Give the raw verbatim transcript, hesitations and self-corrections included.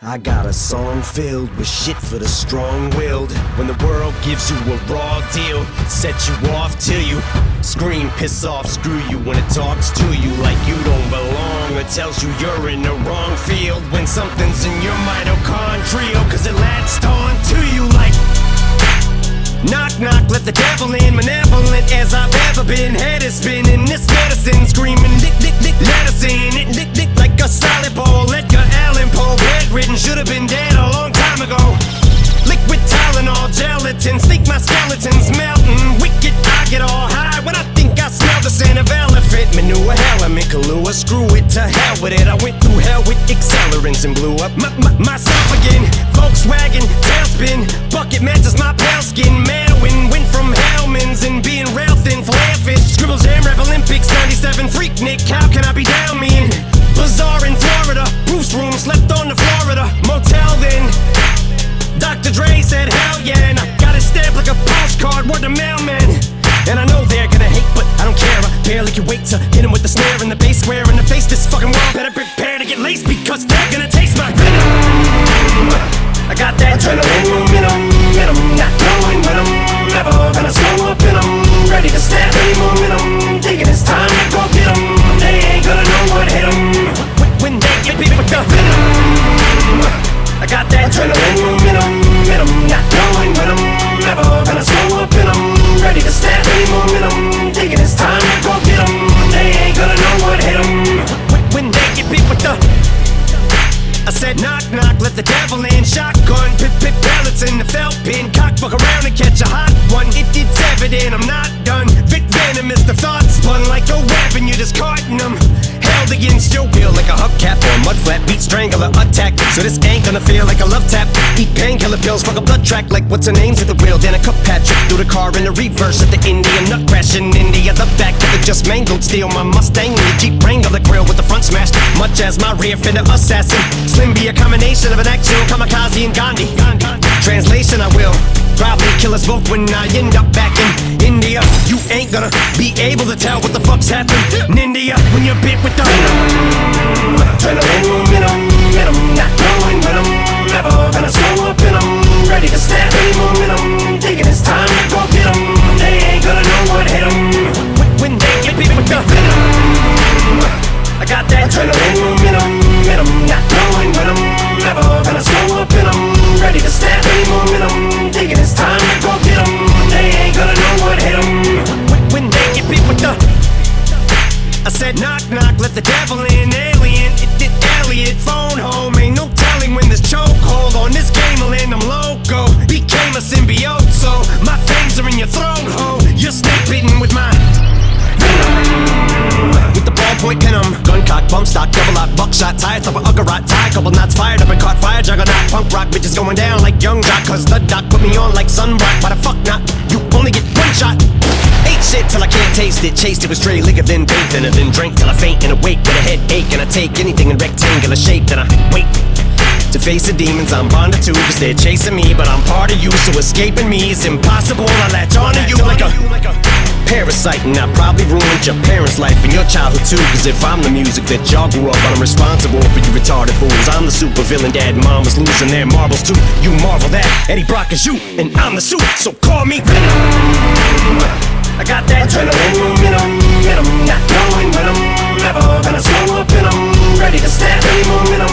I got a song filled with shit for the strong-willed. When the world gives you a raw deal, set you off till you scream, piss off, screw you. When it talks to you like you don't belong, or tells you you're in the wrong field. When something's in your mitochondrial, cause it latched on to you like knock, knock, let the devil in. Malevolent as I've ever been. Head is spinning, this medicine screaming, lick, lick, lick, let us in. It lick, lick like a solid ball. Edgar Allan Poe, bedridden, should have been dead a long time ago. Liquid Tylenol, gelatin, sneak my skeletons melting. Wicked, I get all high when I think I smell the scent of elephant manure. Element Kahlua, screw it, to hell with it. I went through hell with accelerants and blew up my, my, myself again. Volkswagen, tailspin, bucket matches my pale skin. Manwin, went from Hellman's and being rail thin, flare fish. Scribble Jam, Rap Olympics, ninety-seven, Freak Nick, how can I be down me in? Bazaar in Florida, Bruce room, slept on the Florida motel then. Doctor Dre said hell yeah, and I got it stamped like a postcard, word to mailman. And I know they're gonna hate, but I don't care. I barely can wait to hit him with the snare and the bass square in the face. This fucking world better prepare to get laced, because they're gonna taste my venom. I got that adrenaline momentum, momentum, not knowing when I'm never gonna slow up and I'm ready to snap any momentum. Thinking it's time to go get 'em. They ain't gonna know what hit 'em when they get beat with the venom. I got that adrenaline momentum, momentum, not knowing when I'm never gonna slow up and I'm ready to snap any momentum. Thinking it's time to go get 'em. They ain't gonna know what hit 'em when they get beat with the. I said knock, knock, let the devil in. Shotgun, pip, pip, pellets in the felt pin. Cock, fuck around and catch a hot one. It, it's evident I'm not done. Vic venomous, the thoughts spun like a weapon. You're discarding them. Held against your will like a hubcap or a mud flat. Beat strangler attack, so this ain't gonna feel like a love tap. Eat painkiller pills, fuck a blood track like what's her name's at the wheel. Then a cup patch through the car in the reverse at the Indian nut crash in India. The back of the just mangled steel. My Mustang and the Jeep Wrangler grill with the front smashed, much as my rear fender assassin. Slim be a combination of an actual kamikaze and Gandhi. Translation, I will probably kill us both when I end up back in India. You ain't gonna be able to tell what the fuck's happened in India when you're bit with the venom. Adrenaline momentum, momentum, not knowing when I'm never gonna slow up and I'm ready to snap any momentum. Thinking it's time to go get 'em. They ain't gonna know what hit 'em when they get bit with the venom. I got that adrenaline momentum, momentum, not knowing when I'm never gonna slow up and I'm ready to snap any momentum. Thinking it's time to go get 'em. They ain't gonna know what hit 'em when they get beat with the. I said knock, knock, let the devil in. Alien, it did Elliot, phone home. Ain't no telling when this chokehold on this game will end. I'm loco, became a symbiote, so my fangs are in your throat, ho. You're snake bitten with my venom. With the ballpoint venom, gun cock, bump stock, double lock, buckshot, tire top of Uggarot, tie, couple knots fired up and caught fire, juggernaut, punk rock, bitches going down like young jock, cause the doc put me on like sunblock. Why the fuck not? You only get one shot. Ate shit till I can't taste it, chased it with stray liquor, then bathed in it, then drank till I faint and awake with a headache, and I take anything in rectangular shape, then I wait to face the demons I'm bonded to, cause they're chasing me, but I'm part of you, so escaping me is impossible. I latch onto you like a parasite, and I probably ruined your parents' life and your childhood too, cause if I'm the music that y'all grew up on, I'm responsible for you retarded fools. I'm the super villain, dad and mom was losing their marbles too. You marvel that Eddie Brock is you, and I'm the suit, so call me Venom. I got that adrenaline momentum, momentum, not knowing when I'm never gonna slow up and I'm ready to snap any momentum.